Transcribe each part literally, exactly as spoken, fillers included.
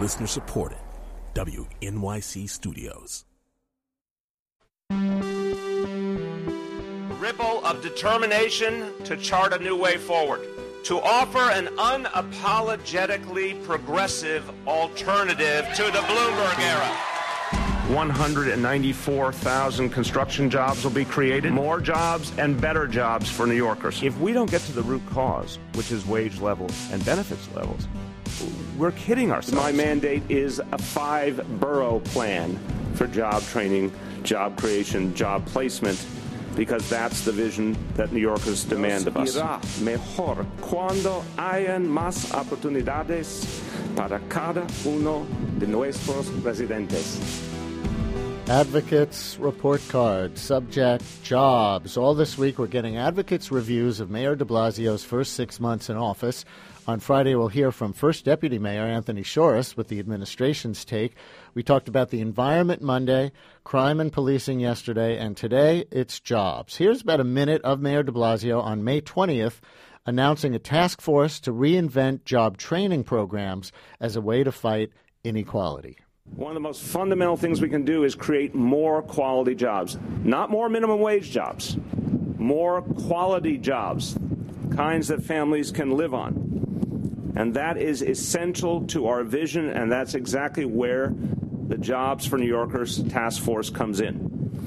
Listener supported. W N Y C Studios. Ripple of determination to chart a new way forward, to offer an unapologetically progressive alternative to the Bloomberg era. one hundred ninety-four thousand construction jobs will be created, more jobs and better jobs for New Yorkers. If we don't get to the root cause, which is wage levels and benefits levels, we're kidding ourselves. My mandate is a five-borough plan for job training, job creation, job placement, because that's the vision that New Yorkers demand of us. Irá mejor cuando hayan más oportunidades para cada uno de nuestros residentes. Advocates Report Card, subject, jobs. All this week we're getting Advocates' reviews of Mayor de Blasio's first six months in office. On Friday we'll hear from First Deputy Mayor Anthony Shorris with the administration's take. We talked about the environment Monday, crime and policing yesterday, and today it's jobs. Here's about a minute of Mayor de Blasio on May twentieth announcing a task force to reinvent job training programs as a way to fight inequality. One of the most fundamental things we can do is create more quality jobs. Not more minimum wage jobs, more quality jobs, kinds that families can live on. And that is essential to our vision, and that's exactly where the Jobs for New Yorkers task force comes in.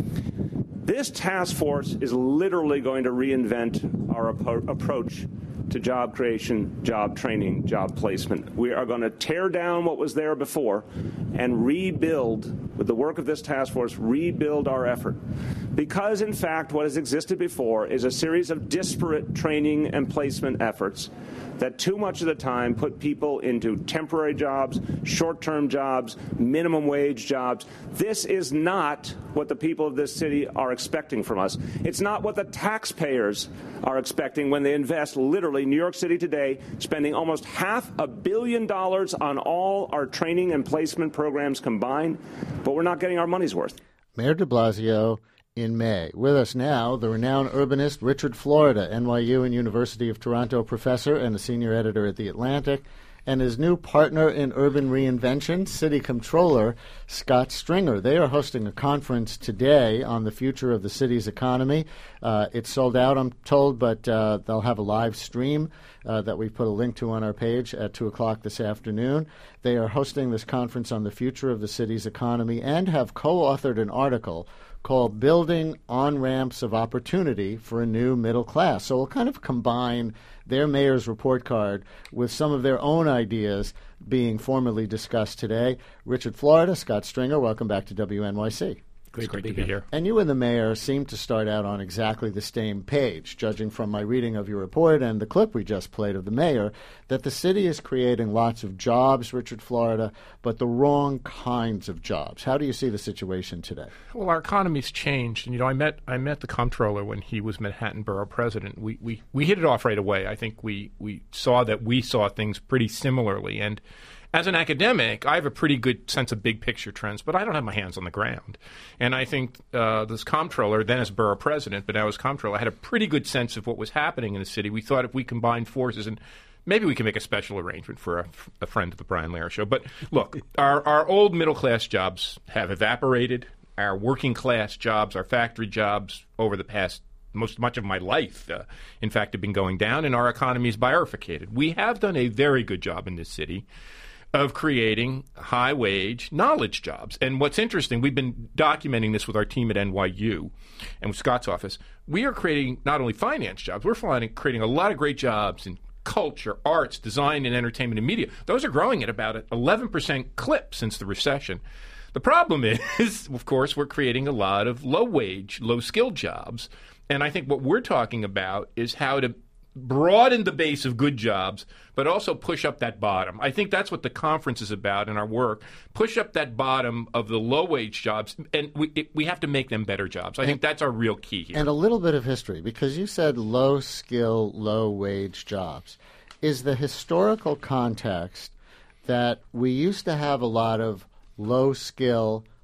This task force is literally going to reinvent our ap- approach to job creation, job training, job placement. We are going to tear down what was there before and rebuild, with the work of this task force, rebuild our effort. Because, in fact, what has existed before is a series of disparate training and placement efforts that too much of the time put people into temporary jobs, short-term jobs, minimum wage jobs. This is not what the people of this city are expecting from us. It's not what the taxpayers are expecting when they invest, literally, New York City today, spending almost half a billion dollars on all our training and placement programs combined, but we're not getting our money's worth. Mayor de Blasio in May. With us now, the renowned urbanist Richard Florida, N Y U and University of Toronto professor and a senior editor at The Atlantic, and his new partner in urban reinvention, City Comptroller Scott Stringer. They are hosting a conference today on the future of the city's economy. Uh, it's sold out, I'm told, but uh, they'll have a live stream uh, that we've put a link to on our page at two o'clock this afternoon. They are hosting this conference on the future of the city's economy and have co-authored an article called Building On-Ramps of Opportunity for a New Middle Class. So we'll kind of combine their mayor's report card with some of their own ideas being formally discussed today. Richard Florida, Scott Stringer, welcome back to W N Y C. Great, great to, be, to be here. And you and the mayor seem to start out on exactly the same page, judging from my reading of your report and the clip we just played of the mayor, that the city is creating lots of jobs, Richard Florida, but the wrong kinds of jobs. How do you see the situation today? Well, our economy's changed. And, you know, I met I met the comptroller when he was Manhattan Borough president. We we, we hit it off right away. I think we, we saw that we saw things pretty similarly. And as an academic, I have a pretty good sense of big picture trends, but I don't have my hands on the ground. And I think uh, this comptroller, then as borough president, but now as comptroller, had a pretty good sense of what was happening in the city. We thought if we combined forces, and maybe we can make a special arrangement for a, a friend of the Brian Lehrer Show. But look, our, our old middle-class jobs have evaporated. Our working-class jobs, our factory jobs over the past most much of my life, uh, in fact, have been going down, and our economy is bifurcated. We have done a very good job in this city of creating high-wage knowledge jobs. And what's interesting, we've been documenting this with our team at N Y U and with Scott's office. We are creating not only finance jobs, we're finding, creating a lot of great jobs in culture, arts, design, and entertainment and media. Those are growing at about an eleven percent clip since the recession. The problem is, of course, we're creating a lot of low-wage, low-skilled jobs. And I think what we're talking about is how to broaden the base of good jobs, but also push up that bottom. I think that's what the conference is about in our work. Push up that bottom of the low-wage jobs, and we it, we have to make them better jobs. I and, think that's our real key here. And a little bit of history, because you said low-skill, low-wage jobs. Is the historical context that we used to have a lot of low-skill,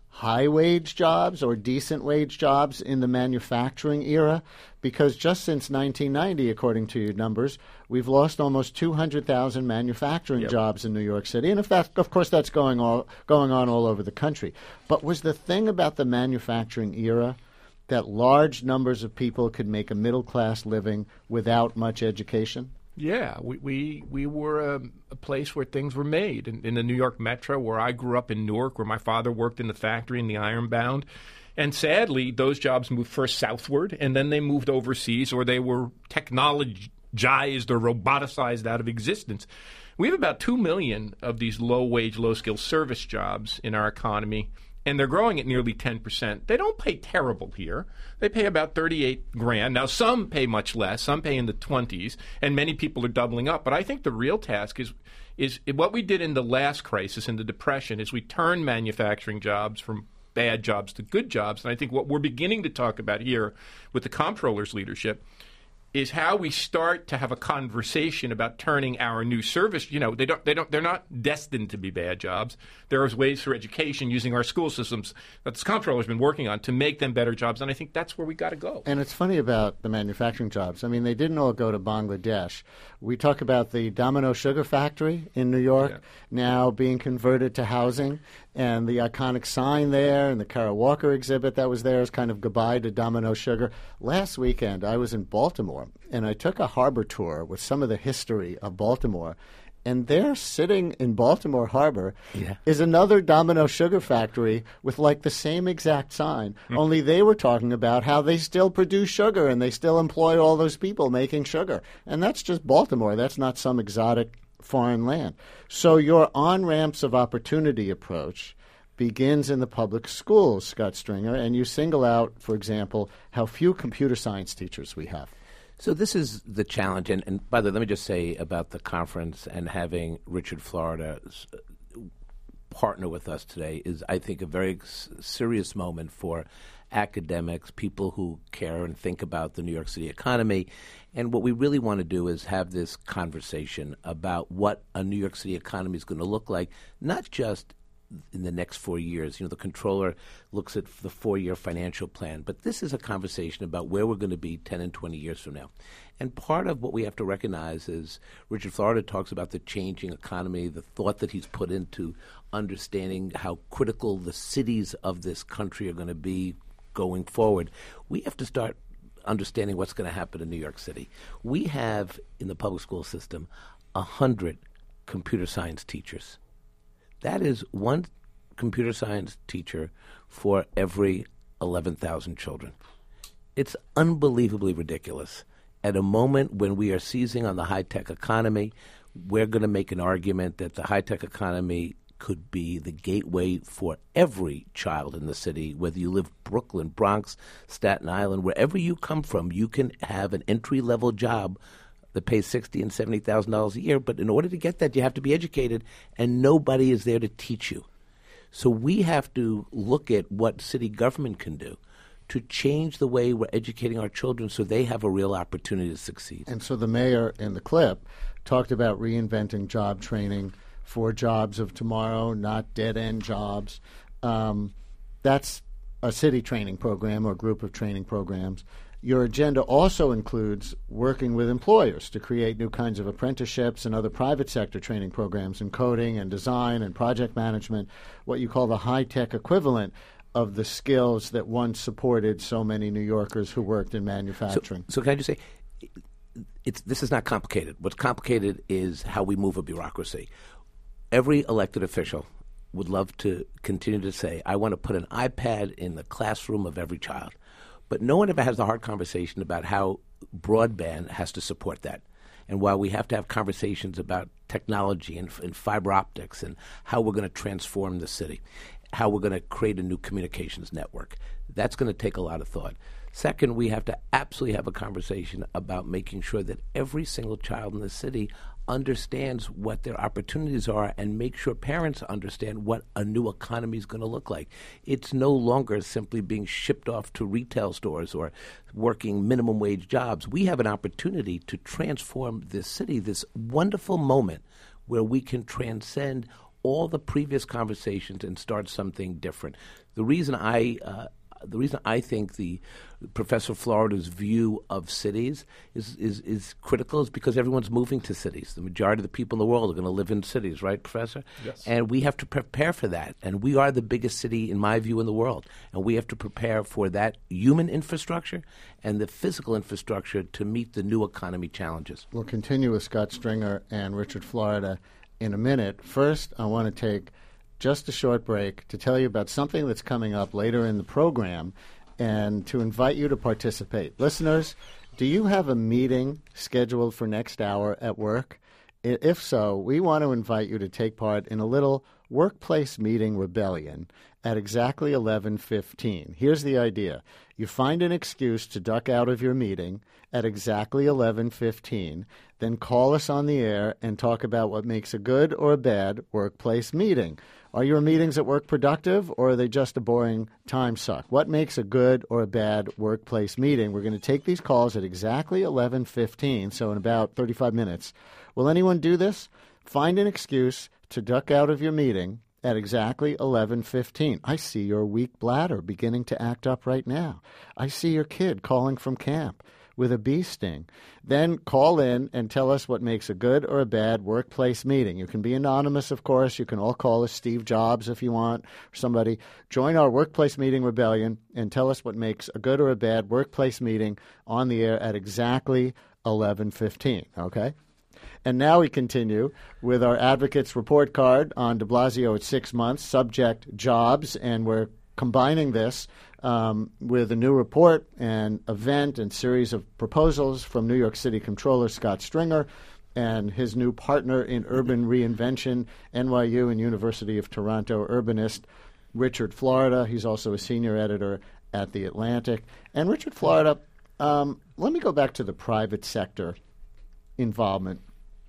high-wage jobs or decent-wage jobs in the manufacturing era? Because just since nineteen ninety, according to your numbers, we've lost almost two hundred thousand manufacturing Yep. jobs in New York City. And if that, of course, that's going, all, going on all over the country. But was the thing about the manufacturing era that large numbers of people could make a middle-class living without much education? Yeah, we we, we were a, a place where things were made. In, in the New York Metro, where I grew up in Newark, where my father worked in the factory in the Ironbound. And sadly, those jobs moved first southward, and then they moved overseas, or they were technologized or roboticized out of existence. We have about two million of these low-wage, low-skill service jobs in our economy, and they're growing at nearly ten percent. They don't pay terrible here. They pay about thirty-eight grand. Now, some pay much less. Some pay in the twenties, and many people are doubling up. But I think the real task is is what we did in the last crisis, in the Depression, is we turned manufacturing jobs from bad jobs to good jobs. And I think what we're beginning to talk about here with the comptroller's leadership is how we start to have a conversation about turning our new service. You know, they don't, they don't, they're not destined to be bad jobs. There is ways for education using our school systems that this comptroller's been working on to make them better jobs, and I think that's where we got to go. And it's funny about the manufacturing jobs. I mean, they didn't all go to Bangladesh. We talk about the Domino Sugar Factory in New York Yeah. now being converted to housing, and the iconic sign there and the Kara Walker exhibit that was there is kind of goodbye to Domino Sugar. Last weekend, I was in Baltimore, and I took a harbor tour with some of the history of Baltimore. And there, sitting in Baltimore Harbor, Yeah. is another Domino Sugar Factory with like the same exact sign. Mm. Only they were talking about how they still produce sugar and they still employ all those people making sugar. And that's just Baltimore. That's not some exotic foreign land. So your on-ramps of opportunity approach begins in the public schools, Scott Stringer, and you single out, for example, how few computer science teachers we have. So this is the challenge. And, and by the way, let me just say about the conference and having Richard Florida partner with us today is, I think, a very s- serious moment for academics, people who care and think about the New York City economy. And what we really want to do is have this conversation about what a New York City economy is going to look like, not just in the next four years. You know, the controller looks at the four-year financial plan, but this is a conversation about where we're going to be ten and twenty years from now. And part of what we have to recognize is Richard Florida talks about the changing economy, the thought that he's put into understanding how critical the cities of this country are going to be going forward. We have to start understanding what's going to happen in New York City. We have, in the public school system, one hundred computer science teachers. That is one computer science teacher for every eleven thousand children. It's unbelievably ridiculous. At a moment when we are seizing on the high-tech economy, we're going to make an argument that the high-tech economy could be the gateway for every child in the city, whether you live Brooklyn, Bronx, Staten Island, wherever you come from, you can have an entry-level job that pays sixty thousand dollars and seventy thousand dollars a year. But in order to get that, you have to be educated, and nobody is there to teach you. So we have to look at what city government can do to change the way we're educating our children so they have a real opportunity to succeed. And so the mayor in the clip talked about reinventing job training for jobs of tomorrow, not dead-end jobs. Um, that's a city training program or group of training programs. Your agenda also includes working with employers to create new kinds of apprenticeships and other private sector training programs in coding and design and project management, what you call the high-tech equivalent of the skills that once supported so many New Yorkers who worked in manufacturing. So, so can I just say, it's, this is not complicated. What's complicated is how we move a bureaucracy. Every elected official would love to continue to say, I want to put an iPad in the classroom of every child. But no one ever has the hard conversation about how broadband has to support that. And while we have to have conversations about technology and, and fiber optics and how we're going to transform the city, how we're going to create a new communications network, that's going to take a lot of thought. Second, we have to absolutely have a conversation about making sure that every single child in the city understands what their opportunities are and make sure parents understand what a new economy is going to look like. It's no longer simply being shipped off to retail stores or working minimum wage jobs. We have an opportunity to transform this city, this wonderful moment where we can transcend all the previous conversations and start something different. The reason I uh, the reason I think the Professor Florida's view of cities is, is, is critical is because everyone's moving to cities. The majority of the people in the world are going to live in cities, right, Professor? Yes. And we have to prepare for that. And we are the biggest city, in my view, in the world. And we have to prepare for that human infrastructure and the physical infrastructure to meet the new economy challenges. We'll continue with Scott Stringer and Richard Florida in a minute. First, I want to take just a short break to tell you about something that's coming up later in the program and to invite you to participate. Listeners, do you have a meeting scheduled for next hour at work? If so, we want to invite you to take part in a little workplace meeting rebellion at exactly eleven fifteen. Here's the idea. You find an excuse to duck out of your meeting at exactly eleven fifteen, then call us on the air and talk about what makes a good or a bad workplace meeting. Are your meetings at work productive, or are they just a boring time suck? What makes a good or a bad workplace meeting? We're going to take these calls at exactly eleven fifteen, so in about thirty-five minutes. Will anyone do this? Find an excuse to duck out of your meeting at exactly eleven fifteen. I see your weak bladder beginning to act up right now. I see your kid calling from camp with a bee sting. Then call in and tell us what makes a good or a bad workplace meeting. You can be anonymous, of course. You can all call us Steve Jobs if you want, or somebody. Join our workplace meeting rebellion and tell us what makes a good or a bad workplace meeting on the air at exactly eleven fifteen, okay? And now we continue with our advocates report card on de Blasio at six months, subject jobs, and we're combining this um, with a new report and event and series of proposals from New York City Comptroller Scott Stringer and his new partner in urban reinvention, N Y U and University of Toronto urbanist Richard Florida. He's also a senior editor at The Atlantic. And Richard Florida, um, let me go back to the private sector involvement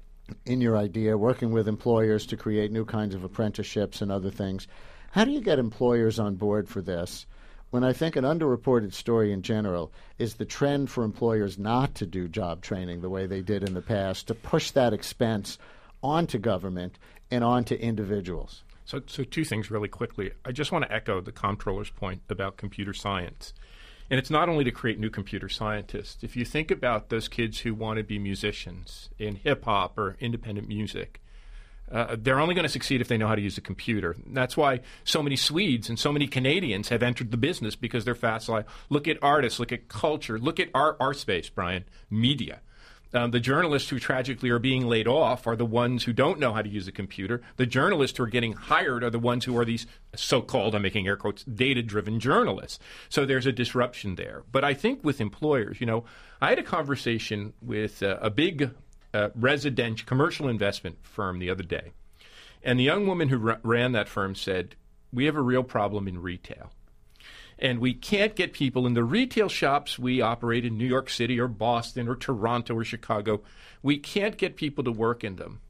in your idea, working with employers to create new kinds of apprenticeships and other things. How do you get employers on board for this when I think an underreported story in general is the trend for employers not to do job training the way they did in the past, to push that expense onto government and onto individuals? So, so two things really quickly. I just want to echo the comptroller's point about computer science. And it's not only to create new computer scientists. If you think about those kids who want to be musicians in hip-hop or independent music, uh, they're only going to succeed if they know how to use a computer. And that's why so many Swedes and so many Canadians have entered the business, because they're facile. Look at artists, look at culture, look at our, our space, Brian, media. Um, the journalists who tragically are being laid off are the ones who don't know how to use a computer. The journalists who are getting hired are the ones who are these so-called, I'm making air quotes, data-driven journalists. So there's a disruption there. But I think with employers, you know, I had a conversation with uh, a big uh, residential commercial investment firm the other day. And the young woman who r- ran that firm said, we have a real problem in retail. And we can't get people in the retail shops we operate in New York City or Boston or Toronto or Chicago. We can't get people to work in them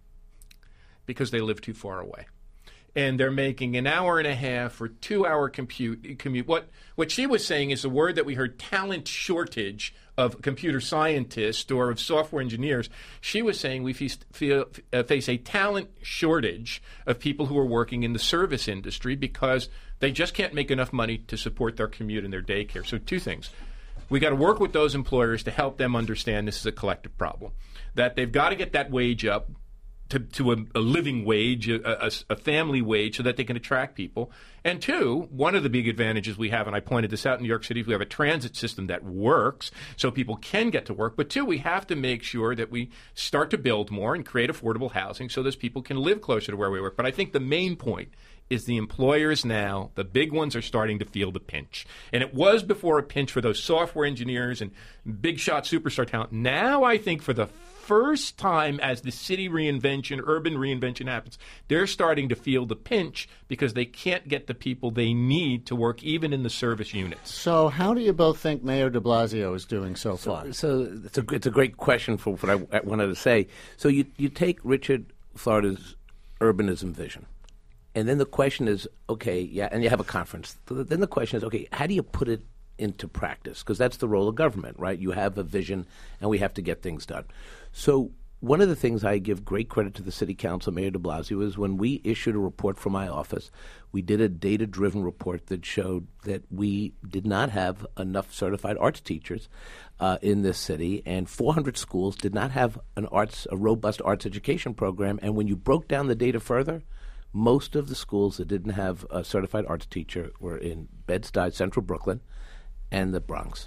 because they live too far away. And they're making an hour and a half or two-hour compute, commute. What, what she was saying is the word that we heard, talent shortage of computer scientists or of software engineers. She was saying we face, feel, uh, face a talent shortage of people who are working in the service industry because they just can't make enough money to support their commute and their daycare. So two things. We got to work with those employers to help them understand this is a collective problem, that they've got to get that wage up to, to a, a living wage, a, a, a family wage, so that they can attract people. And two, one of the big advantages we have, and I pointed this out in New York City, we have a transit system that works so people can get to work. But two, we have to make sure that we start to build more and create affordable housing so those people can live closer to where we work. But I think the main point is the employers now, the big ones, are starting to feel the pinch. And it was before a pinch for those software engineers and big shot superstar talent. Now I think for the first time as the city reinvention, urban reinvention happens, they're starting to feel the pinch because they can't get the people they need to work even in the service units. So how do you both think Mayor de Blasio is doing so far? So, so it's, a, it's a great question for what I, I wanted to say. So you, you take Richard Florida's urbanism vision. And then the question is, okay, yeah, and you have a conference. Then the question is, okay, how do you put it into practice? Because that's the role of government, right? You have a vision, and we have to get things done. So one of the things I give great credit to the City Council, Mayor de Blasio, is when we issued a report from my office, we did a data-driven report that showed that we did not have enough certified arts teachers uh, in this city, and four hundred schools did not have an arts, a robust arts education program. And when you broke down the data further, most of the schools that didn't have a certified arts teacher were in Bed-Stuy, Central Brooklyn, and the Bronx.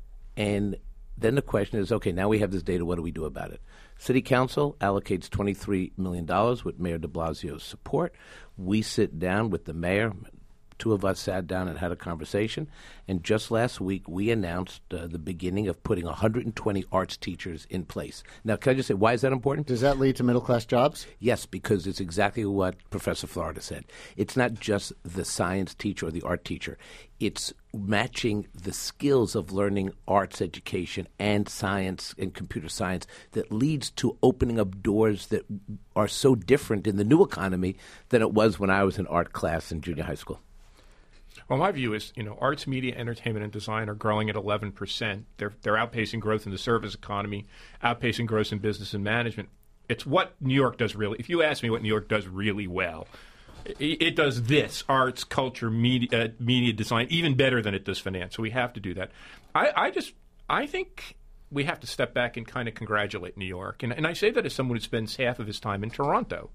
And then the question is, okay, now we have this data, what do we do about it? City Council allocates twenty-three million dollars with Mayor de Blasio's support. We sit down with the mayor. Two of us sat down and had a conversation. And just last week, we announced uh, the beginning of putting one hundred twenty arts teachers in place. Now, can I just say, why is that important? Does that lead to middle-class jobs? Yes, because it's exactly what Professor Florida said. It's not just the science teacher or the art teacher. It's matching the skills of learning arts education and science and computer science that leads to opening up doors that are so different in the new economy than it was when I was in art class in junior high school. Well, my view is, you know, arts, media, entertainment, and design are growing at eleven percent. They're they're outpacing growth in the service economy, outpacing growth in business and management. It's what New York does really. If you ask me what New York does really well, it, it does this: arts, culture, media, uh, media, design, even better than it does finance. So we have to do that. I, I just, I think we have to step back and kind of congratulate New York, and and I say that as someone who spends half of his time in Toronto.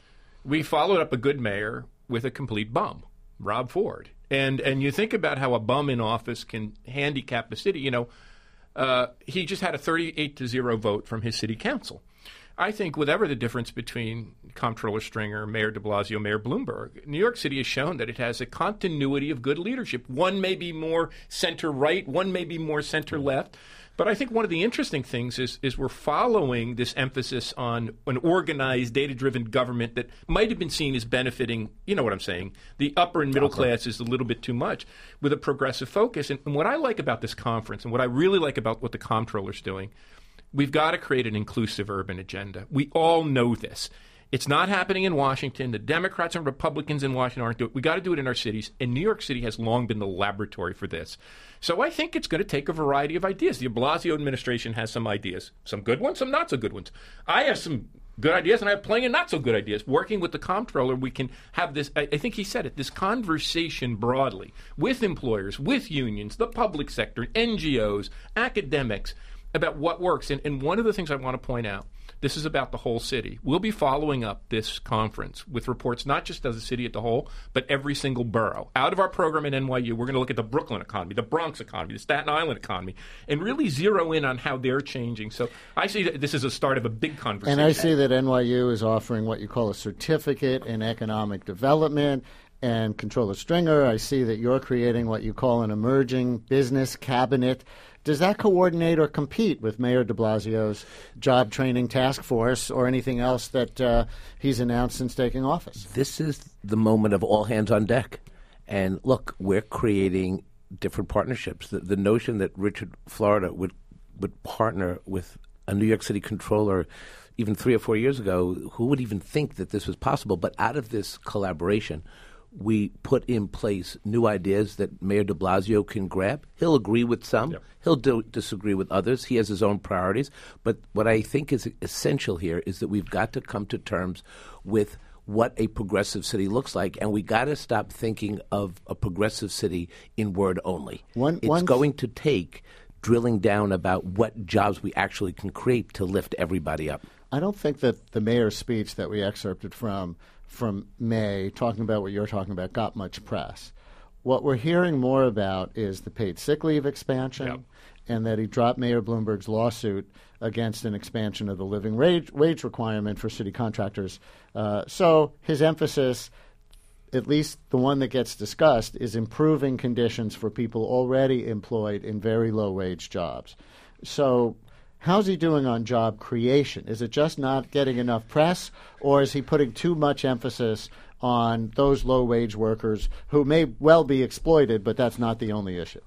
We followed up a good mayor with a complete bum, Rob Ford. And and you think about how a bum in office can handicap the city. You know, uh, he just had a thirty-eight to zero vote from his city council. I think whatever the difference between Comptroller Stringer, Mayor de Blasio, Mayor Bloomberg, New York City has shown that it has a continuity of good leadership. One may be more center-right, one may be more center-left. But I think one of the interesting things is is we're following this emphasis on an organized, data-driven government that might have been seen as benefiting, you know what I'm saying, the upper and middle class is a little bit too much, with a progressive focus. And, and what I like about this conference and what I really like about what the comptroller's doing, we've got to create an inclusive urban agenda. We all know this. It's not happening in Washington. The Democrats and Republicans in Washington aren't doing it. We've got to do it in our cities. And New York City has long been the laboratory for this. So I think it's going to take a variety of ideas. The de Blasio administration has some ideas, some good ones, some not so good ones. I have some good ideas, and I have plenty of not so good ideas. Working with the comptroller, we can have this, I, I think he said it, this conversation broadly with employers, with unions, the public sector, N G Os, academics, about what works. And, and one of the things I want to point out, this is about the whole city. We'll be following up this conference with reports not just of the city as a whole, but every single borough. Out of our program at N Y U, we're going to look at the Brooklyn economy, the Bronx economy, the Staten Island economy, and really zero in on how they're changing. So I see that this is a start of a big conversation. And I see that N Y U is offering what you call a certificate in economic development. And Comptroller Stringer, I see that you're creating what you call an emerging business cabinet. Does that coordinate or compete with Mayor de Blasio's job training task force or anything else that uh, he's announced since taking office? This is the moment of all hands on deck. And look, we're creating different partnerships. The, the notion that Richard Florida would, would partner with a New York City controller even three or four years ago, who would even think that this was possible? But out of this collaboration, we put in place new ideas that Mayor de Blasio can grab. He'll agree with some. Yep. He'll do, disagree with others. He has his own priorities. But what I think is essential here is that we've got to come to terms with what a progressive city looks like, and we got to stop thinking of a progressive city in word only. One, it's one... going to take drilling down about what jobs we actually can create to lift everybody up. I don't think that the mayor's speech that we excerpted from from May, talking about what you're talking about, got much press. What we're hearing more about is the paid sick leave expansion, yep. and that he dropped Mayor Bloomberg's lawsuit against an expansion of the living wage, wage requirement for city contractors. Uh, so his emphasis, at least the one that gets discussed, is improving conditions for people already employed in very low-wage jobs. So how's he doing on job creation? Is it just not getting enough press, or is he putting too much emphasis on those low-wage workers who may well be exploited, but that's not the only issue?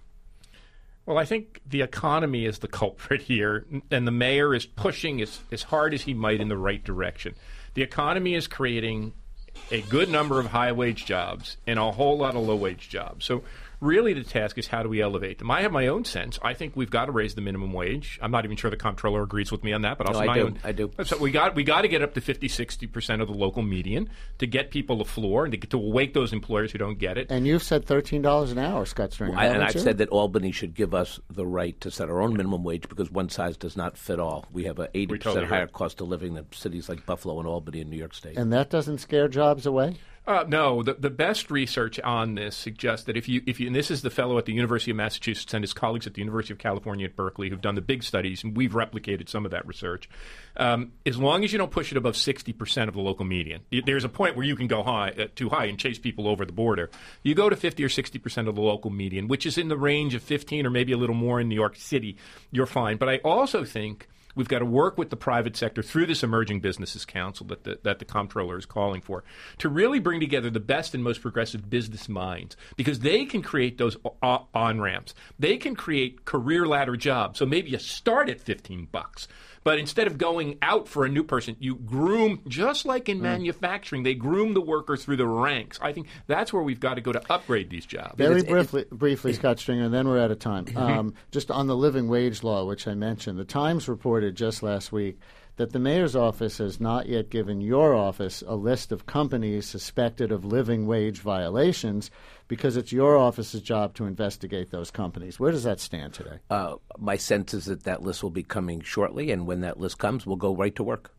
Well, I think the economy is the culprit here, and the mayor is pushing as, as hard as he might in the right direction. The economy is creating a good number of high-wage jobs and a whole lot of low-wage jobs. So really the task is how do we elevate them. I have my own sense. I think we've got to raise the minimum wage. I'm not even sure the comptroller agrees with me on that, but also no, I my do. own. I do. So we got we got to get up to fifty, sixty percent of the local median to get people the floor and to, get, to awake those employers who don't get it. And you've said thirteen dollars an hour, Scott Stringer. Well, I, and I've you? said that Albany should give us the right to set our own minimum wage because one size does not fit all. We have an eighty percent totally higher agree. cost of living than cities like Buffalo and Albany and New York State. And that doesn't scare jobs away? Uh, no, the, the best research on this suggests that if you, if you, and this is the fellow at the University of Massachusetts and his colleagues at the University of California at Berkeley who've done the big studies, and we've replicated some of that research. Um, as long as you don't push it above sixty percent of the local median, there's a point where you can go high, uh, too high and chase people over the border. You go to fifty or sixty percent of the local median, which is in the range of fifteen or maybe a little more in New York City, you're fine. But I also think we've got to work with the private sector through this Emerging Businesses Council that the, that the comptroller is calling for to really bring together the best and most progressive business minds because they can create those o- on-ramps. They can create career ladder jobs. So maybe you start at fifteen bucks. But instead of going out for a new person, you groom, just like in mm. manufacturing, they groom the worker through the ranks. I think that's where we've got to go to upgrade these jobs. Very it's, briefly, it, briefly, Scott Stringer, and then we're out of time. Um, just on the living wage law, which I mentioned, the Times reported just last week that the mayor's office has not yet given your office a list of companies suspected of living wage violations because it's your office's job to investigate those companies. Where does that stand today? Uh, my sense is that that list will be coming shortly, and when that list comes, we'll go right to work.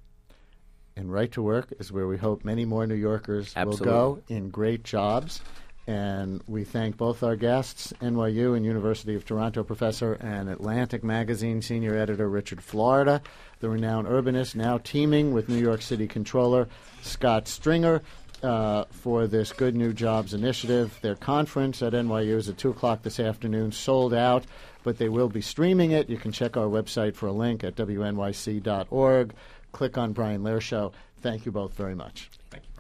And right to work is where we hope many more New Yorkers Absolutely. will go in great jobs. And we thank both our guests, N Y U and University of Toronto professor and Atlantic Magazine senior editor Richard Florida, the renowned urbanist, now teaming with New York City Comptroller Scott Stringer uh, for this Good New Jobs initiative. Their conference at N Y U is at two o'clock this afternoon, sold out, but they will be streaming it. You can check our website for a link at W N Y C dot org. Click on Brian Lehrer Show. Thank you both very much. Thank you.